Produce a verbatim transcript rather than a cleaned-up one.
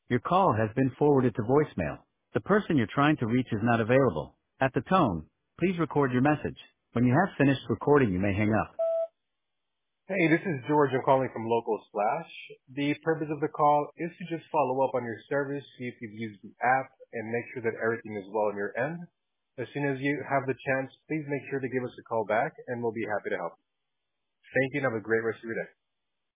Your call has been forwarded to voicemail. The person you're trying to reach is not available. At the tone, please record your message. When you have finished recording, you may hang up. Hey, this is George. I'm calling from Local Splash. The purpose of the call is to just follow up on your service, see if you've used the app, and make sure that everything is well on your end. As soon as you have the chance, please make sure to give us a call back, and we'll be happy to help. Thank you, and have a great rest of your day.